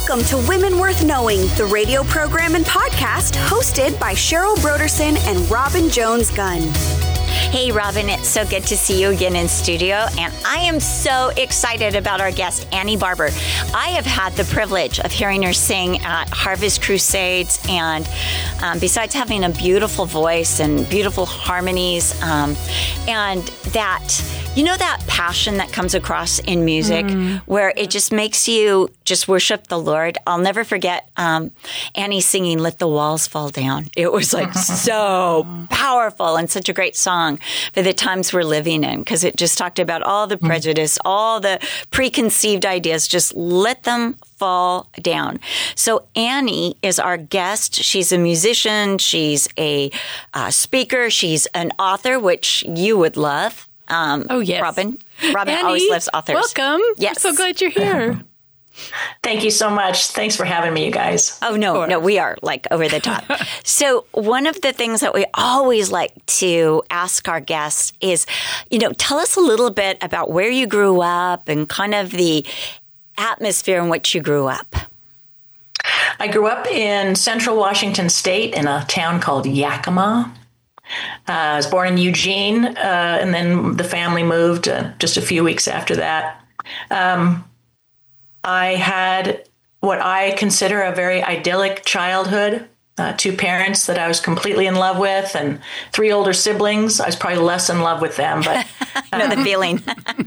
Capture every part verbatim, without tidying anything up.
Welcome to Women Worth Knowing, the radio program and podcast hosted by Cheryl Broderson and Robin Jones-Gunn. Hey, Robin, it's so good to see you again in studio, and I am so excited about our guest, Annie Barber. I have had the privilege of hearing her sing at Harvest Crusades, and um, besides having a beautiful voice and beautiful harmonies, um, and that, you know, that passion that comes across in music mm. where it just makes you just worship the Lord. I'll never forget um, Annie singing Let the Walls Fall Down. It was like so powerful and such a great song for the times we're living in, because it just talked about all the prejudice, all the preconceived ideas, just let them fall down. So Annie is our guest. She's a musician. She's a uh, speaker. She's an author, which you would love. Um, oh, yes. Robin. Robin Annie, always loves authors. Welcome. Yes. I'm so glad you're here. Thank you so much. Thanks for having me, you guys. Oh, no, no, we are like over the top. So one of the things that we always like to ask our guests is, you know, tell us a little bit about where you grew up and kind of the atmosphere in which you grew up. I grew up in central Washington State in a town called Yakima. Uh, I was born in Eugene, uh, and then the family moved uh, just a few weeks after that. Um, I had what I consider a very idyllic childhood, uh, two parents that I was completely in love with, and three older siblings. I was probably less in love with them, but I know the feeling.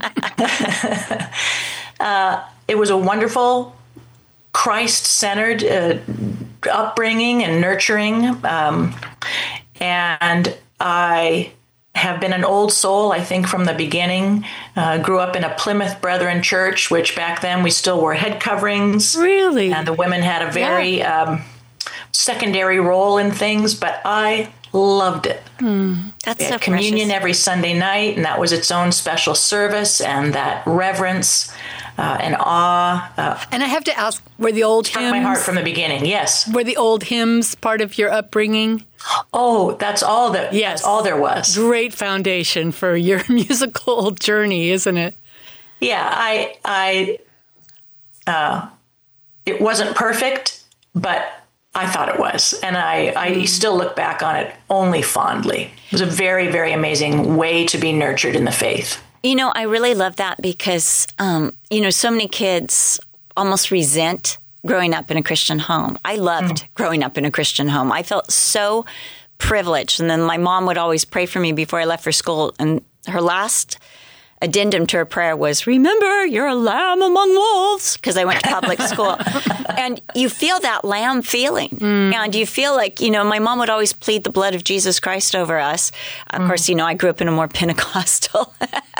uh, it was a wonderful, Christ-centered uh, upbringing and nurturing. Um, and I have been an old soul, I think, from the beginning. Uh, grew up in a Plymouth Brethren church, which back then we still wore head coverings. Really? And the women had a very yeah. um, secondary role in things, but I loved it. Mm, that's so communion precious. Every Sunday night, and that was its own special service, and that reverence uh, and awe. Uh, and I have to ask, were the old hymns... my heart from the beginning, yes. Were the old hymns part of your upbringing? Oh, that's all that. Yes. That's all there was. Great foundation for your musical journey, isn't it? Yeah, I, I, uh, it wasn't perfect, but I thought it was, and I, I still look back on it only fondly. It was a very, very amazing way to be nurtured in the faith. You know, I really love that because, um, you know, so many kids almost resent growing up in a Christian home. I loved mm. growing up in a Christian home. I felt so privileged. And then my mom would always pray for me before I left for school. And her last addendum to her prayer was, remember, you're a lamb among wolves, because I went to public school. And you feel that lamb feeling. Mm. And you feel like, you know, my mom would always plead the blood of Jesus Christ over us. Of mm. course, you know, I grew up in a more Pentecostal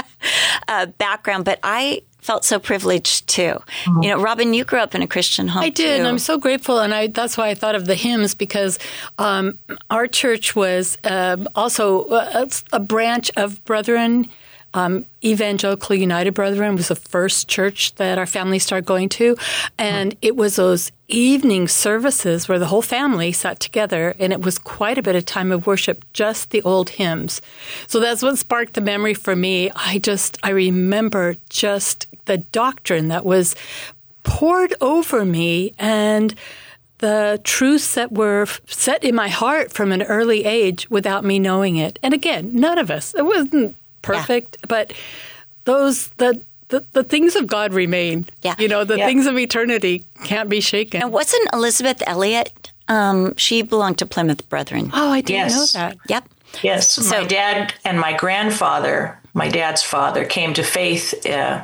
uh, background, but I felt so privileged too. Mm-hmm. You know, Robin, you grew up in a Christian home. I did, too. and I'm so grateful, and I, that's why I thought of the hymns, because um, our church was uh, also a, a branch of Brethren. Um, Evangelical United Brethren was the first church that our family started going to, and it was those evening services where the whole family sat together, and it was quite a bit of time of worship, just the old hymns. So that's what sparked the memory for me. I just, I remember just the doctrine that was poured over me, and the truths that were set in my heart from an early age without me knowing it. And again, none of us, it wasn't perfect, yeah. but those, the, the the things of God remain. Yeah. You know, the yeah. things of eternity can't be shaken. And wasn't Elizabeth Elliot, um, she belonged to Plymouth Brethren. Oh, I didn't yes. know that. Yep. Yes. So, my dad and my grandfather, my dad's father, came to faith uh,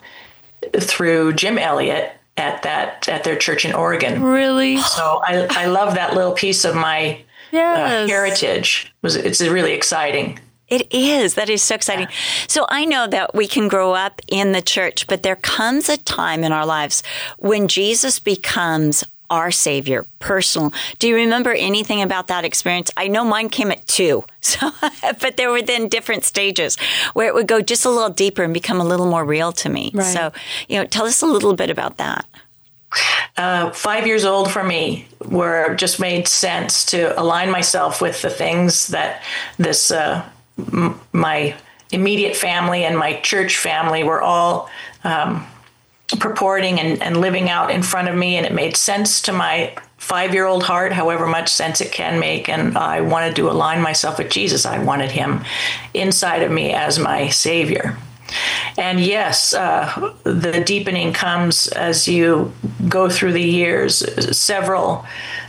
through Jim Elliot at that at their church in Oregon. Really? So I, I love that little piece of my yes. uh, heritage. It was, it's really exciting. It is. That is so exciting. Yeah. So I know that we can grow up in the church, but there comes a time in our lives when Jesus becomes our Savior, personal. Do you remember anything about that experience? I know mine came at two, so but there were then different stages where it would go just a little deeper and become a little more real to me. Right. So, you know, tell us a little bit about that. Uh, five years old for me, where it just made sense to align myself with the things that this uh, m- my immediate family and my church family were all um, purporting and, and living out in front of me, and it made sense to my five-year-old heart, however much sense it can make. And I wanted to align myself with Jesus. I wanted him inside of me as my Savior. And yes, uh, the deepening comes as you go through the years, several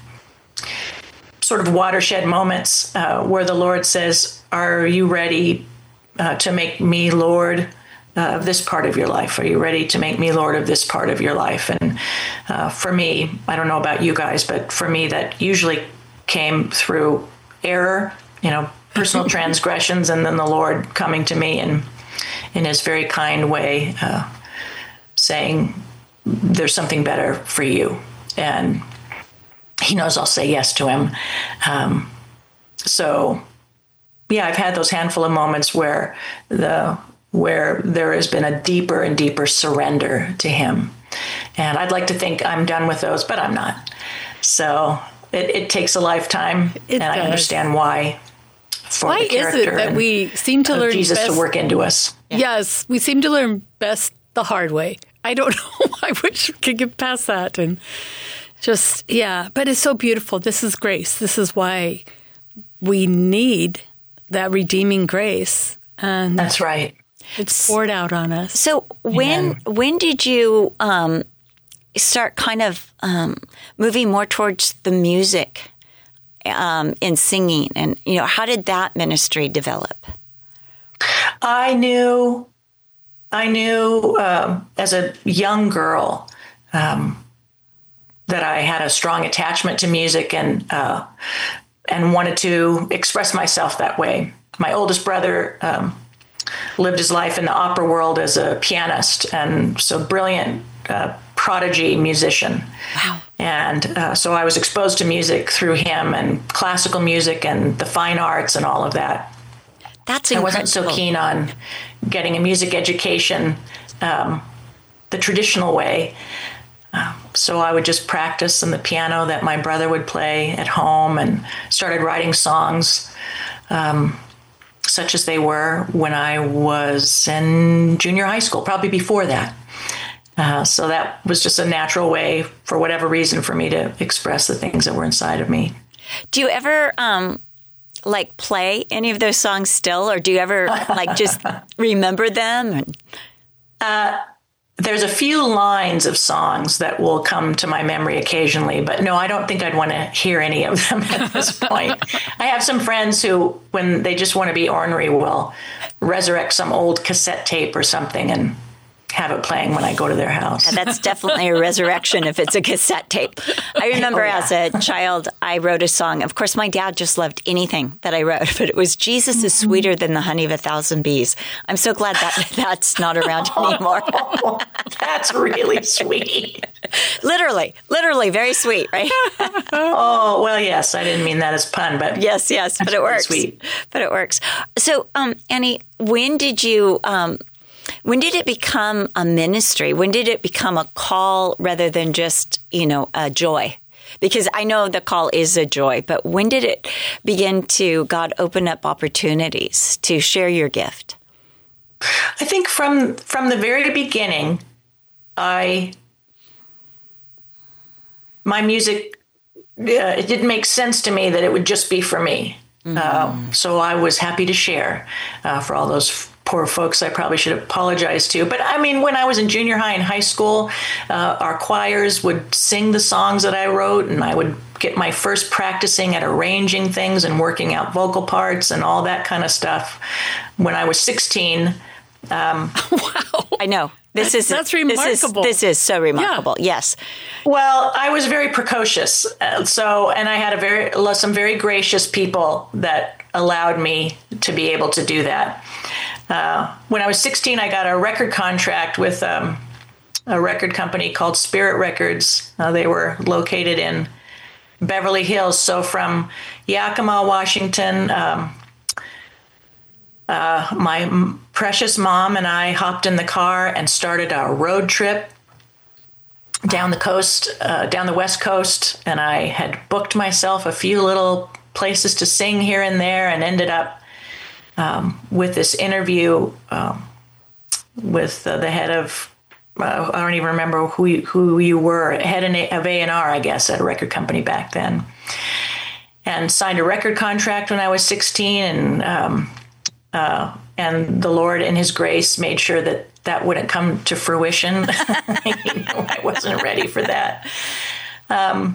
sort of watershed moments uh, where the Lord says, are you ready uh, to make me Lord Uh, of this part of your life? Are you ready to make me Lord of this part of your life? And uh, for me, I don't know about you guys, but for me, that usually came through error, you know, personal transgressions, and then the Lord coming to me and in his very kind way, uh, saying, there's something better for you. And he knows I'll say yes to him. Um, so, yeah, I've had those handful of moments where the where there has been a deeper and deeper surrender to him. And I'd like to think I'm done with those, but I'm not. So it, it takes a lifetime, it and does. I understand why. For why the is it that we seem to learn Jesus best, to work into us? Yes, we seem to learn best the hard way. I don't know. I wish we could get past that and just, yeah. But it's so beautiful. This is grace. This is why we need that redeeming grace. And that's right. It's poured out on us. So when Amen. when did you um, start kind of um, moving more towards the music um, and singing? And, you know, how did that ministry develop? I knew, I knew um, as a young girl um, that I had a strong attachment to music and uh, and wanted to express myself that way. My oldest brother um, lived his life in the opera world as a pianist, and so brilliant, uh, prodigy musician. Wow. And uh, so I was exposed to music through him, and classical music and the fine arts and all of that. That's I incredible. wasn't so keen on getting a music education um, the traditional way. Uh, so I would just practice on the piano that my brother would play at home, and started writing songs um, such as they were when I was in junior high school, probably before that. Uh, so that was just a natural way, for whatever reason, for me to express the things that were inside of me. Do you ever um, like play any of those songs still, or do you ever like just remember them? Uh, there's a few lines of songs that will come to my memory occasionally, but no, I don't think I'd want to hear any of them at this point. I have some friends who, when they just want to be ornery, will resurrect some old cassette tape or something and have it playing when I go to their house. That's definitely a resurrection if it's a cassette tape. I remember oh, yeah. as a child, I wrote a song. Of course, my dad just loved anything that I wrote, but it was Jesus is sweeter than the honey of a thousand bees. I'm so glad that that's not around anymore. Oh, that's really sweet. Literally, literally very sweet, right? Oh, well, yes. I didn't mean that as pun, but yes, yes, but it works. Sweet. But it works. So, um, Annie, when did you... Um, When did it become a ministry? When did it become a call rather than just, you know, a joy? Because I know the call is a joy, but when did it begin to, God, open up opportunities to share your gift? I think from from the very beginning, I my music, uh, it didn't make sense to me that it would just be for me. Mm-hmm. Uh, so I was happy to share uh, for all those poor folks I probably should apologize to. But I mean, when I was in junior high and high school, uh, our choirs would sing the songs that I wrote, and I would get my first practicing at arranging things and working out vocal parts and all that kind of stuff when I was sixteen. Um, wow. I know. This is That's remarkable. This is, this is so remarkable. Yeah. Yes. Well, I was very precocious. Uh, so, and I had a very, some very gracious people that allowed me to be able to do that. Uh, when I was sixteen, I got a record contract with um, a record company called Spirit Records. Uh, they were located in Beverly Hills. So from Yakima, Washington, um, uh, my m- precious mom and I hopped in the car and started a road trip down the coast, uh, down the West Coast. And I had booked myself a few little places to sing here and there, and ended up Um, with this interview um, with uh, the head of uh, I don't even remember who you, who you were, head of A and R, I guess, at a record company back then. And signed a record contract when I was sixteen, and um, uh, and the Lord in his grace made sure that that wouldn't come to fruition. You know, I wasn't ready for that. Um,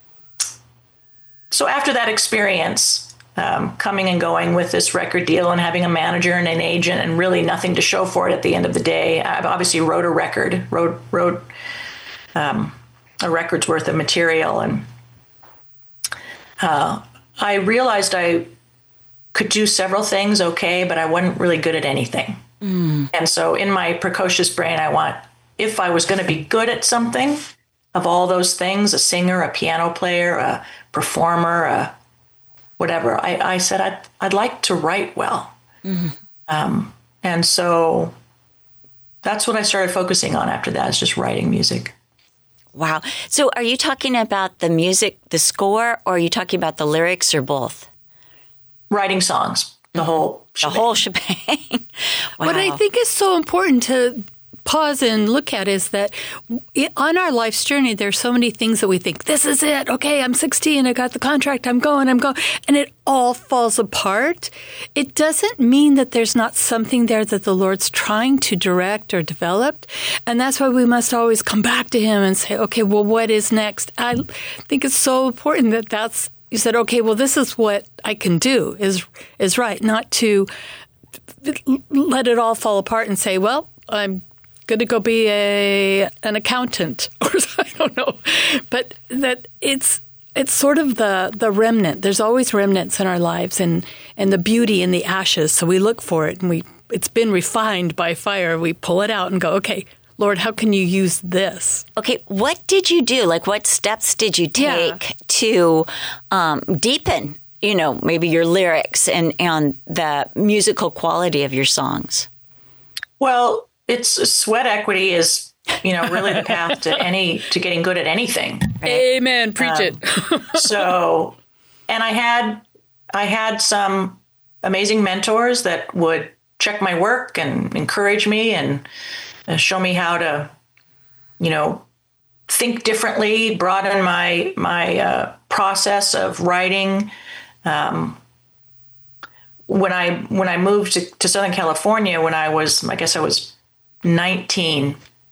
so after that experience, um, coming and going with this record deal and having a manager and an agent and really nothing to show for it at the end of the day, I obviously wrote a record, wrote, wrote um, a record's worth of material. And uh, I realized I could do several things okay, but I wasn't really good at anything. Mm. And so in my precocious brain, I want, if I was going to be good at something of all those things, a singer, a piano player, a performer, a whatever, I, I said, I'd, I'd like to write well. Mm. Um, and so that's what I started focusing on after that, is just writing music. Wow. So are you talking about the music, the score, or are you talking about the lyrics, or both? Writing songs, the whole shebang. The whole shebang. Wow. What I think is so important to pause and look at is that on our life's journey, there's so many things that we think, this is it. Okay, I'm sixteen. I got the contract. I'm going. I'm going. And it all falls apart. It doesn't mean that there's not something there that the Lord's trying to direct or develop. And that's why we must always come back to him and say, okay, well, what is next? I think it's so important that that's, you said, okay, well, this is what I can do is is right, not to let it all fall apart and say, well, I'm going to go be a an accountant, or I don't know. But that it's it's sort of the, the remnant. There's always remnants in our lives, and, and the beauty in the ashes. So we look for it, and we it's been refined by fire. We pull it out and go, okay, Lord, how can you use this? Okay, what did you do? Like, what steps did you take yeah. to um, deepen, you know, maybe your lyrics and, and the musical quality of your songs? Well, it's sweat equity is, you know, really the path to any to getting good at anything. Right? Amen. Preach um, it. So, and I had I had some amazing mentors that would check my work and encourage me and show me how to, you know, think differently, broaden my my uh, process of writing. Um, when I when I moved to, to Southern California, when I was, I guess I was nineteen,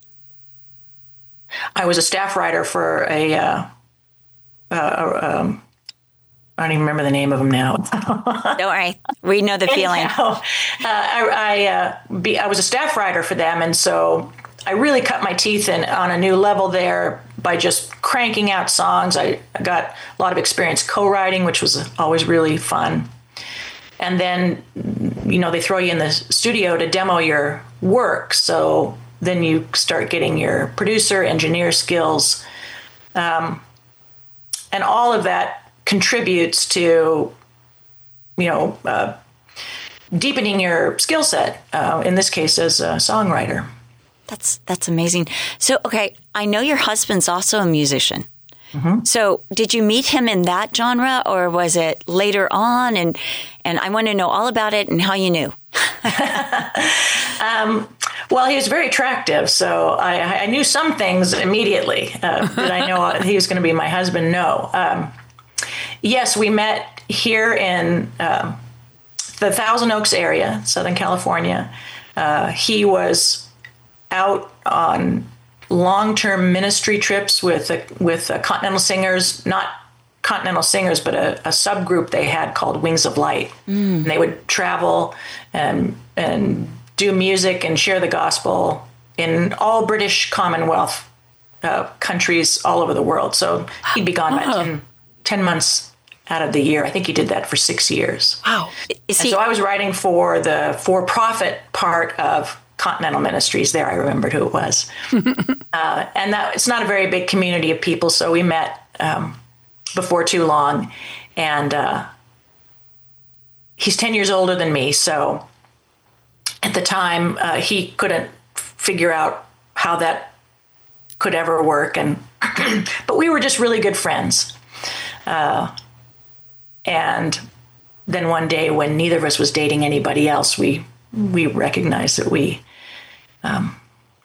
I was a staff writer for a, uh, uh, um, I don't even remember the name of them now. Don't worry. We know the feeling. Anyhow, uh, I I, uh, be, I was a staff writer for them, and so I really cut my teeth in on a new level there by just cranking out songs. I, I got a lot of experience co-writing, which was always really fun. And then, you know, they throw you in the studio to demo your work. So then you start getting your producer, engineer skills. Um, and all of that contributes to, you know, uh, deepening your skill set, uh, in this case as a songwriter. That's that's amazing. So, okay, I know your husband's also a musician. Mm-hmm. So did you meet him in that genre, or was it later on? And and I want to know all about it and how you knew. um, well, he was very attractive, so I, I knew some things immediately. Uh, did I know he was going to be my husband? No. Um, yes, we met here in um, the Thousand Oaks area, Southern California. Uh, he was out on long-term ministry trips with uh, with uh, Continental Singers, not Continental Singers, but a, a subgroup they had called Wings of Light. Mm. And they would travel and and do music and share the gospel in all British Commonwealth uh, countries all over the world. So he'd be gone oh. about ten, ten months out of the year. I think he did that for six years. Wow! Is he- and so I was writing for the for-profit part of Continental Ministries there. I remembered who it was. uh, and that it's not a very big community of people. So we met um, before too long. And uh, he's ten years older than me. So at the time, uh, he couldn't figure out how that could ever work. And but we were just really good friends. Uh, and then one day when neither of us was dating anybody else, we we recognized that we um,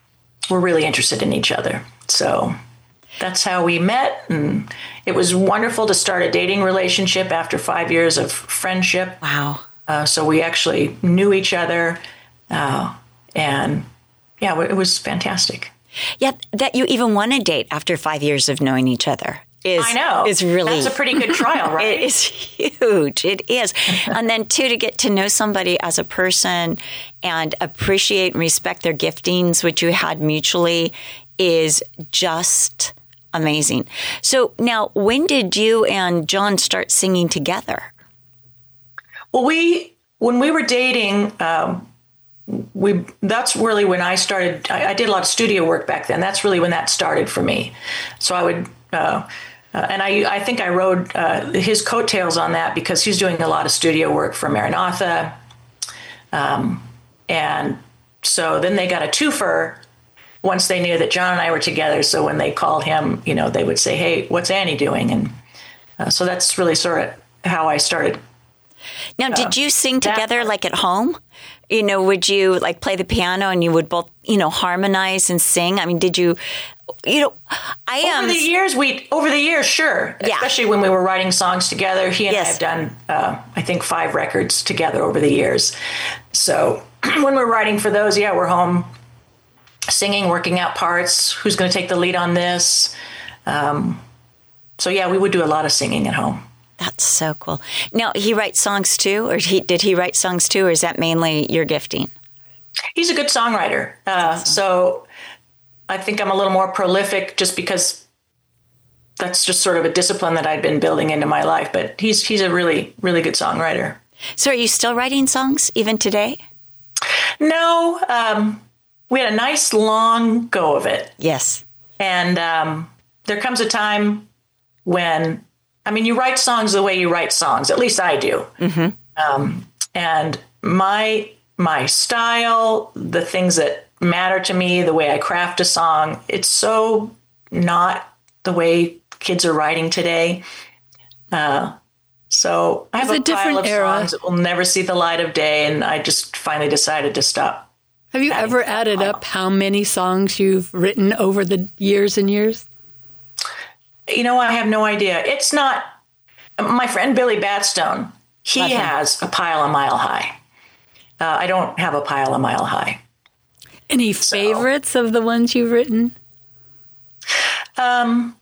were really interested in each other. So that's how we met. And it was wonderful to start a dating relationship after five years of friendship. Wow. Uh, so we actually knew each other. Uh, and yeah, it was fantastic. Yeah, that you even want to date after five years of knowing each other. Is, I know. Is really. That's a pretty good trial, right? It is huge. It is. And then, too, to get to know somebody as a person and appreciate and respect their giftings, which you had mutually, is just amazing. So now, when did you and John start singing together? Well, we, when we were dating, um, we, that's really when I started, I, I did a lot of studio work back then. That's really when that started for me. So I would, uh, Uh, and I, I think I rode uh, his coattails on that because he's doing a lot of studio work for Maranatha. Um, and so then they got a twofer once they knew that John and I were together. So when they called him, you know, they would say, hey, what's Annie doing? And uh, so that's really sort of how I started. Now, uh, did you sing together like at home? You know, would you like play the piano and you would both, you know, harmonize and sing? I mean, did you... You know, I am. Over the years, we over the years, sure. Yeah. Especially when we were writing songs together. He and yes. I have done, uh, I think, five records together over the years. So when we're writing for those, yeah, we're home singing, working out parts. Who's going to take the lead on this? Um, so yeah, we would do a lot of singing at home. That's so cool. Now, he writes songs too, or he did he write songs too, or is that mainly your gifting? He's a good songwriter. Uh, awesome. So. I think I'm a little more prolific just because that's just sort of a discipline that I've been building into my life. But he's he's a really, really good songwriter. So are you still writing songs even today? No. Um, we had a nice long go of it. Yes. And um, there comes a time when, I mean, you write songs the way you write songs. At least I do. Mm-hmm. Um, and my my style, the things that matter to me, the way I craft a song, it's so not the way kids are writing today. Uh, so I have it's a, a pile of era. songs that will never see the light of day, and I just finally decided to stop. Have you ever added up how many songs you've written over the years and years? You know, I have no idea. It's not, my friend Billy Batstone, he Love him. has a pile a mile high. Uh, I don't have a pile a mile high. Any So- favorites of the ones you've written? Um,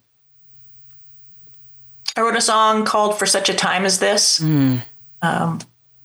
I wrote a song called For Such a Time as This. Mm. Um,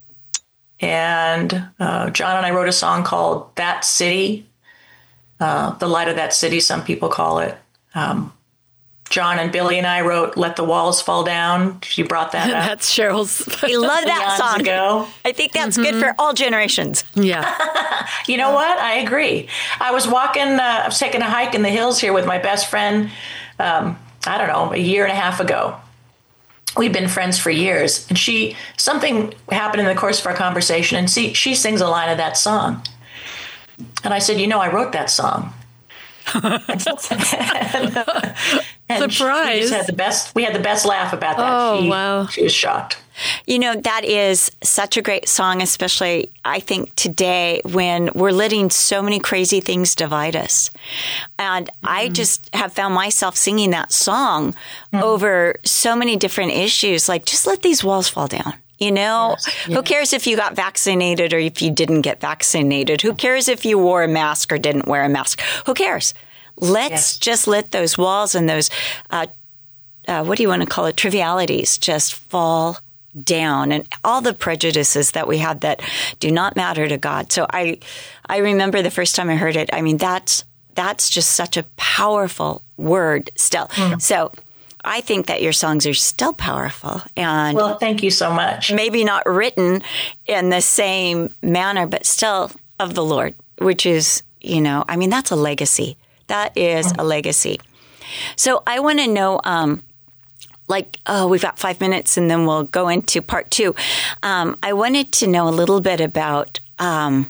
and uh, John and I wrote a song called That City, uh, The Light of That City, some people call it. Um, John and Billy and I wrote Let the Walls Fall Down. She brought that up. That's Cheryl's. I love that Eons song. ago. I think that's good for all generations. Yeah. You know what? I agree. I was walking, uh, I was taking a hike in the hills here with my best friend, um, I don't know, a year and a half ago. We've been friends for years. And she, something happened in the course of our conversation, and she, she sings a line of that song. And I said, you know, I wrote that song. and, uh, and Surprise. She just had the best, we had the best laugh about that. Oh, she, wow. She was shocked. You know, that is such a great song, especially, I think, today when we're letting so many crazy things divide us. And mm-hmm. I just have found myself singing that song mm-hmm. over so many different issues, like, just let these walls fall down. You know, yes. Who yes. cares if you got vaccinated or if you didn't get vaccinated? Who cares if you wore a mask or didn't wear a mask? Who cares? Let's yes. just let those walls and those, uh, uh, what do you want to call it, trivialities just fall down, and all the prejudices that we have that do not matter to God. So I, I remember the first time I heard it. I mean, that's that's just such a powerful word still. Mm. So I think that your songs are still powerful. And well, thank you so much. Maybe not written in the same manner, but still of the Lord, which is, you know, I mean, that's a legacy. That is mm. a legacy. So I want to know, um, like, oh, we've got five minutes and then we'll go into part two. Um, I wanted to know a little bit about um,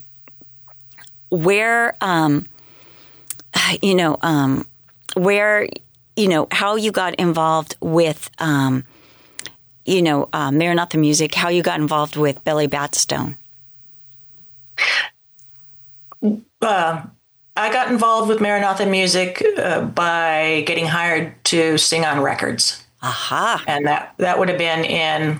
where, um, you know, um, where, you know, how you got involved with, um, you know, uh, Maranatha Music, how you got involved with Billy Batstone. Uh, I got involved with Maranatha Music uh, by getting hired to sing on records. Aha. And that, that would have been in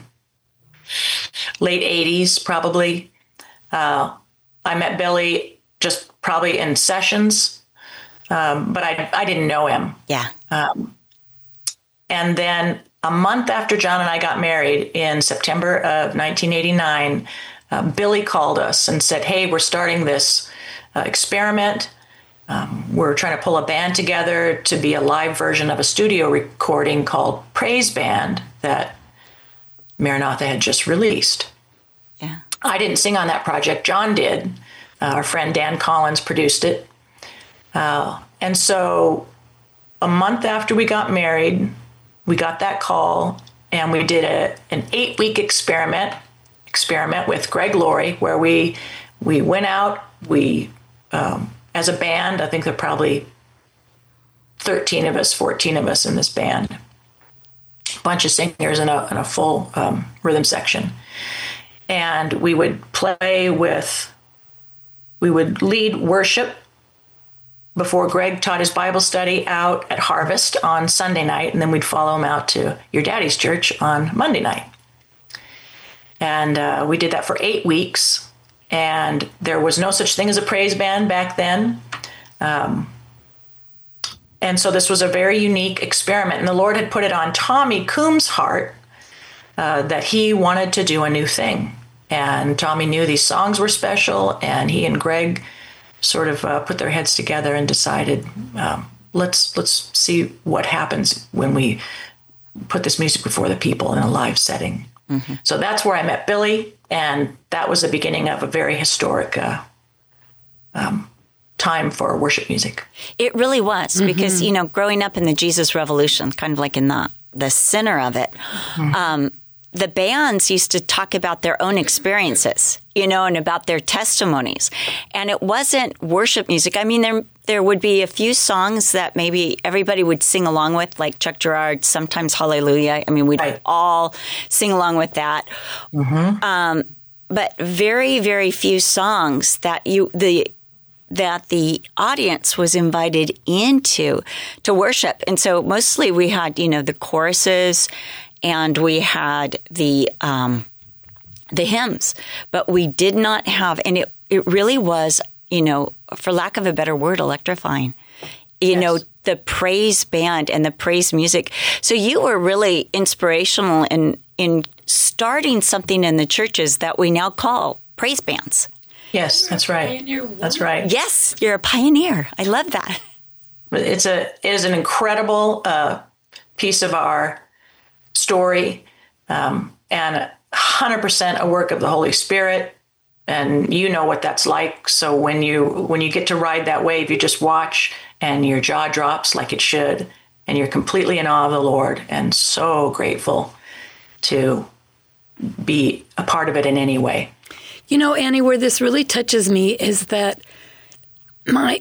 late eighties, probably. Uh, I met Billy just probably in sessions, um, but I, I didn't know him. Yeah. Um, and then a month after John and I got married in September of nineteen eighty-nine, uh, Billy called us and said, hey, we're starting this uh, experiment. Um, we're trying to pull a band together to be a live version of a studio recording called Praise Band that Maranatha had just released. Yeah. I didn't sing on that project. John did. Uh, our friend Dan Collins produced it. Uh, and so a month after we got married, we got that call, and we did a, an eight-week experiment experiment with Greg Laurie, where we we went out, we um, as a band, I think there are probably thirteen of us, fourteen of us in this band, a bunch of singers and a, and a full um, rhythm section. And we would play with, we would lead worship before Greg taught his Bible study out at Harvest on Sunday night, and then we'd follow him out to Your Daddy's Church on Monday night. And uh, we did that for eight weeks, and there was no such thing as a praise band back then. Um, and so this was a very unique experiment, and the Lord had put it on Tommy Coombs' heart uh, that he wanted to do a new thing. And Tommy knew these songs were special, and he and Greg sort of uh, put their heads together and decided, um, let's let's see what happens when we put this music before the people in a live setting. Mm-hmm. So that's where I met Billy, and that was the beginning of a very historic uh, um, time for worship music. It really was, mm-hmm. because, you know, growing up in the Jesus Revolution, kind of like in the, the center of it, mm-hmm. um, the bands used to talk about their own experiences, you know, and about their testimonies. And it wasn't worship music. I mean, there there would be a few songs that maybe everybody would sing along with, like Chuck Girard, sometimes Hallelujah. I mean, we'd right. all sing along with that. Mm-hmm. Um, but very, very few songs that you the that the audience was invited into to worship. And so mostly we had, you know, the choruses, and we had the um, the hymns, but we did not have, and it, it really was, you know, for lack of a better word, electrifying. You yes. know, the praise band and the praise music. So you were really inspirational in in starting something in the churches that we now call praise bands. Yes, that's right. That's right. Yes, you're a pioneer. I love that. It's a it is an incredible uh, piece of our story, um, and one hundred percent a work of the Holy Spirit, and you know what that's like. So when you when you get to ride that wave, you just watch and your jaw drops like it should, and you're completely in awe of the Lord and so grateful to be a part of it in any way. You know, Annie, where this really touches me is that my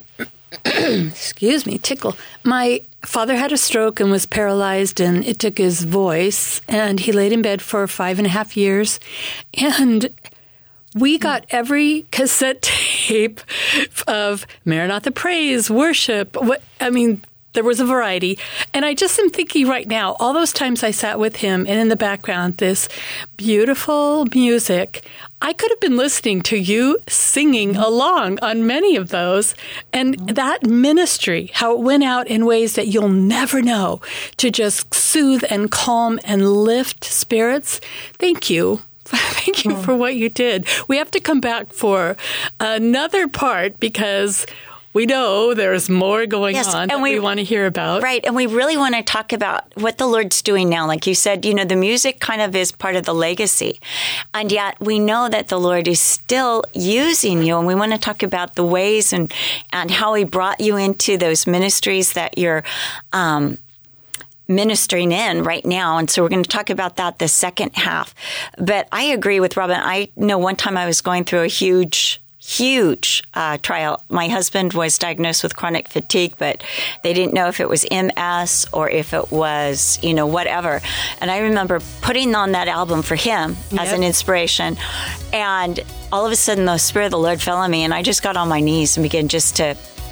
excuse me, tickle. My father had a stroke and was paralyzed, and it took his voice, and he laid in bed for five and a half years. And we got every cassette tape of Maranatha Praise, worship. What I mean, there was a variety. And I just am thinking right now, all those times I sat with him, and in the background, this beautiful music. I could have been listening to you singing along on many of those. And that ministry, how it went out in ways that you'll never know, to just soothe and calm and lift spirits. Thank you. Thank you for what you did. We have to come back for another part because we know there's more going yes, on that we, we want to hear about. Right. And we really want to talk about what the Lord's doing now. Like you said, you know, the music kind of is part of the legacy. And yet we know that the Lord is still using you. And we want to talk about the ways and, and how he brought you into those ministries that you're um, ministering in right now. And so we're going to talk about that the second half. But I agree with Robin. I know one time I was going through a huge Huge uh, trial. My husband was diagnosed with chronic fatigue, but they didn't know if it was M S or if it was, you know, whatever. And I remember putting on that album for him yep. as an inspiration. And all of a sudden, the Spirit of the Lord fell on me, and I just got on my knees and began just to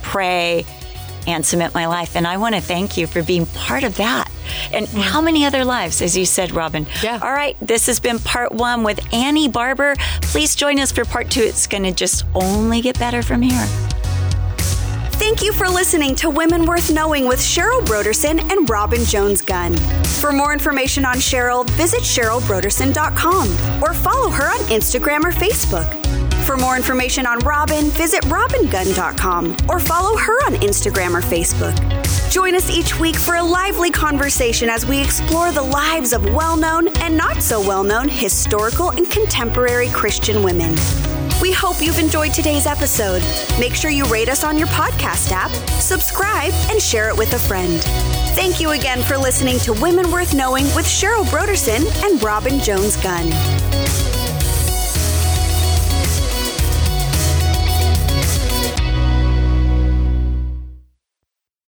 pray, and submit my life. And I want to thank you for being part of that. And how many other lives, as you said, Robin? Yeah. All right, this has been part one with Annie Barber. Please join us for part two. It's going to just only get better from here. Thank you for listening to Women Worth Knowing with Cheryl Broderson and Robin Jones-Gunn. For more information on Cheryl, visit cheryl broderson dot com or follow her on Instagram or Facebook. For more information on Robin, visit robin gunn dot com or follow her on Instagram or Facebook. Join us each week for a lively conversation as we explore the lives of well-known and not so well-known historical and contemporary Christian women. We hope you've enjoyed today's episode. Make sure you rate us on your podcast app, subscribe, and share it with a friend. Thank you again for listening to Women Worth Knowing with Cheryl Broderson and Robin Jones-Gunn.